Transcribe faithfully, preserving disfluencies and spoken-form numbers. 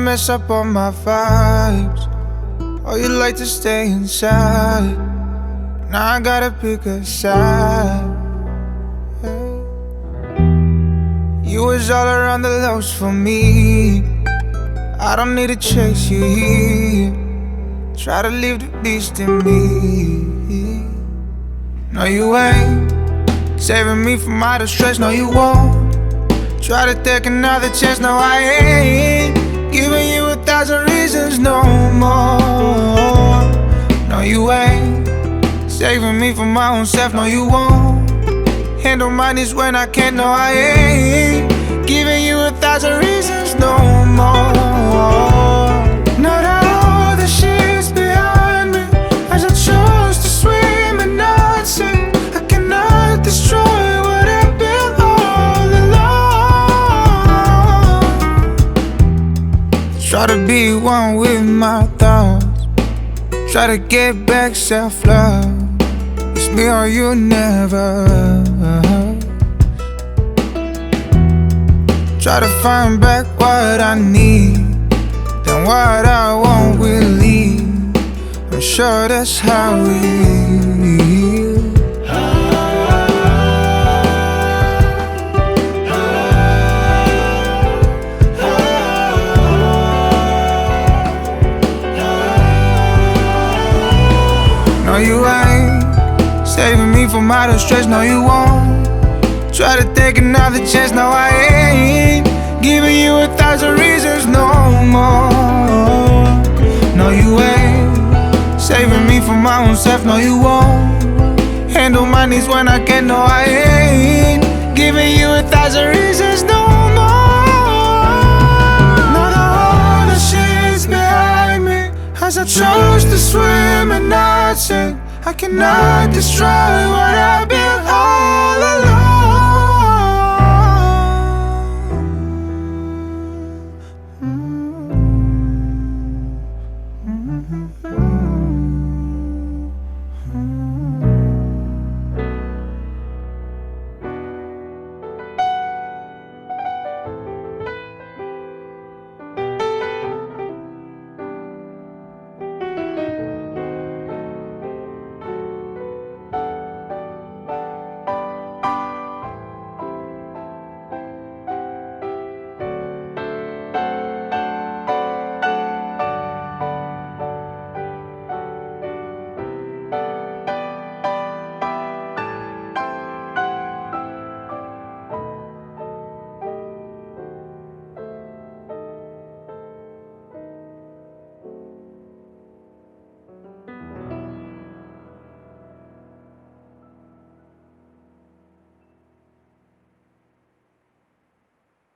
mess up all my vibes. Oh, you like to stay inside. Now I gotta pick a side. Hey. You was all around the lows for me. I don't need to chase you here. Try to leave the beast in me. No, you ain't saving me from all the stress. No, you won't. Try to take another chance. No, I ain't giving you a thousand reasons no more. No, you ain't saving me from my own self. No, you won't handle my needs when I can't. No, I ain't giving you a thousand reasons no more. Now that all the shit's behind me, as I chose to swim and not sink, I cannot destroy what I built all along. Try to be one with my thoughts. Try to get back self-love. It's me or you never. Try to find back what I need, then what I want will leave. I'm sure that's how we heal. No, you ain't saving me from all the stress. No, you won't. Try to take another chance. No, I ain't giving you a thousand reasons no more. No, you ain't saving me from my own self. No, you won't handle my needs when I can't. No, I ain't giving you a thousand reasons no more. Now that all the shit's behind me, as I chose to swim and not sink, I cannot destroy what I built all alone.